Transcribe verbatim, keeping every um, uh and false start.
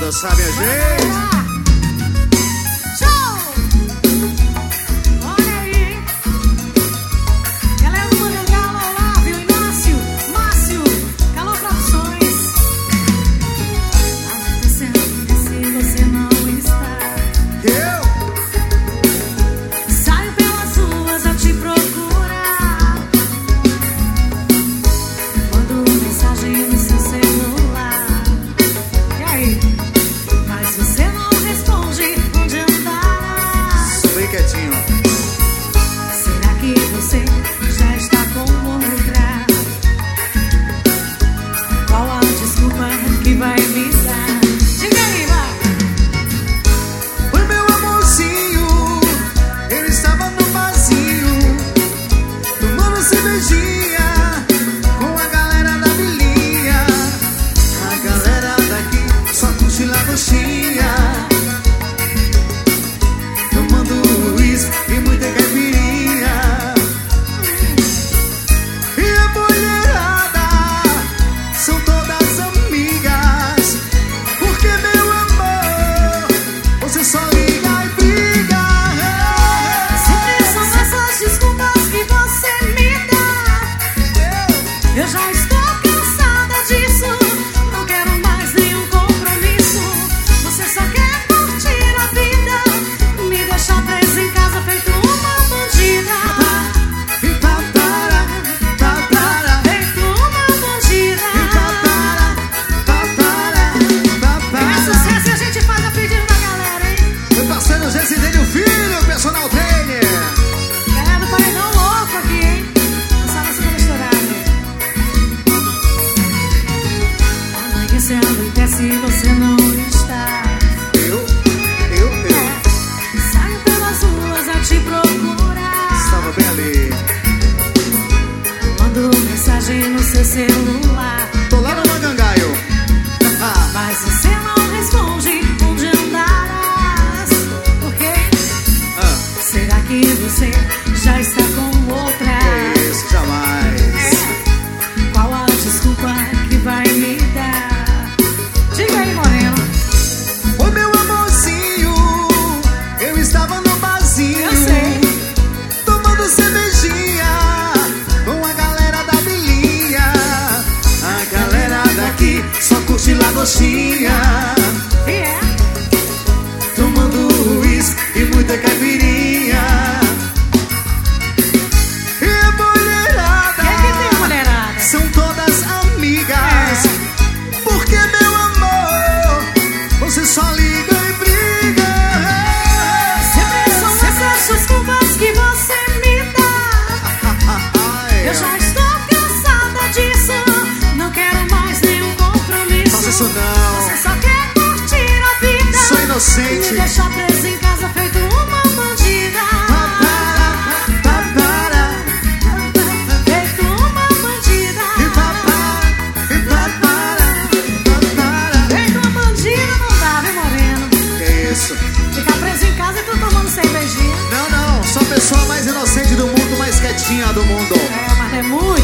dançar, minha gente. Será que você já está com outra? Qual a desculpa que vai me dar? Diga aí, vai! Foi meu amorzinho, ele estava no barzinho, tomando cervejinha com a galera da vilinha. A galera daqui só curte lagostinha, tomando uísque e muita caipirinha. E a mulherada são todas amigas, porque meu amor, você só liga e briga. Sempre são essas desculpas que você me dá. Eu já estou cansada disso, não quero mais nenhum compromisso. Você só quer curtir a vida, me deixar presa em casa feito uma bandida. E papara, papara, Feito uma bandida. e papara, papara, É papara. sucesso e a gente faz a pedido da galera, hein? Meu parceiro Jesse dele, o filho, personal trainer. Galera do paredão louco aqui, hein? Dançar na segunda estourada. Amanhecendo até se você não está. Eu, eu, eu Saio pelas ruas a te procurar. estava bem ali. Mando mensagem no seu celular, Tô lá no Magangaio. mas você não responde onde andarás. Por quê? Ah, Será que você já está com outra? esse jamais. É. Qual a desculpa que vai me dar? Diga aí, moreno. Oi, meu amorzinho, eu estava no barzinho, Eu sei. tomando cervejinha com a galera da vilinha. A galera daqui só curte lagostinha, E é. tomando uísque e muita caipirinha. E a mulherada Quem é que tem, mulherada? são todas amigas, porque meu amor, você só liga e briga. Sempre são essas desculpas que você me dá. Eu já estou cansada disso, não quero mais nenhum compromisso. Faça isso não. Você só quer curtir a vida, Sou me inocente. deixar presa em casa feito uma bandida. Papara, papara, Feito uma bandida. e papara, e papara, papara. Feito uma bandida não dá, viu, moreno? Que isso? Ficar preso em casa e tu tomando cervejinha. Não, não, sou a pessoa mais inocente do mundo, mais quietinha do mundo. É, mas é muito.